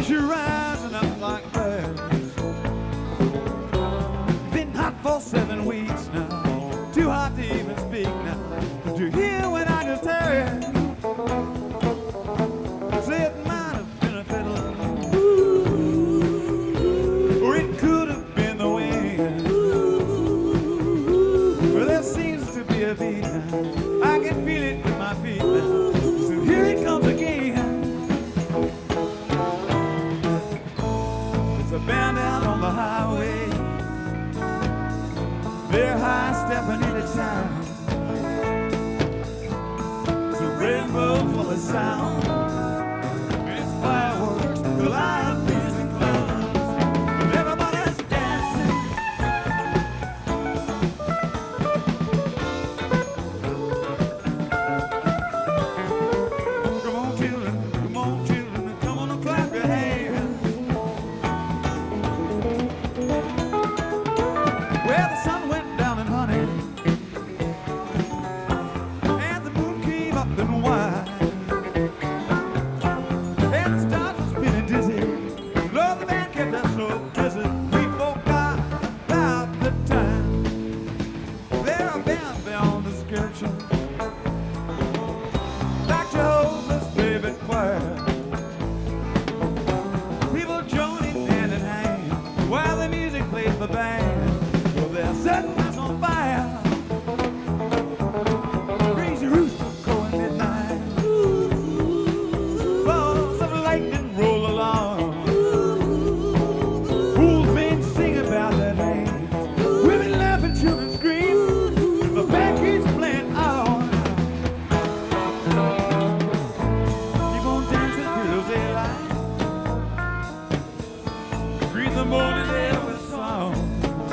pressure rising up like that. Been hot for 7 weeks now, too hot to even speak now. Did you hear when I just tell you? Say it might have been a fiddle, or it could have been the wind. Well, there seems to be a beat now. I can feel it in my feet now. So here it comes again. It's a band out on the highway. They're high stepping into town. It's a rainbow full of sound. It's fireworks, the light beers and clowns. And everybody's dancing. Come on, children, come on and clap your hands. Well, the sun went down in honey, and the moon came up and wide, and the stars were spinning dizzy. Lord, the band kept us so busy, we forgot about the time. There are bands beyond the description, like Jehovah's favorite choir. People joining hand in hand while the music plays the band. Well, they're setting us on fire. Crazy rooster crowing midnight. Balls of lightning roll along. Old men sing about their names. Women laugh and children scream. The band keeps playing on. Keep on dancing till daylight. Greet the morning air with song.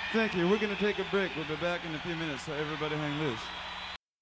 Thank you. We're going to take a break. We'll be back in a few minutes, so everybody hang loose.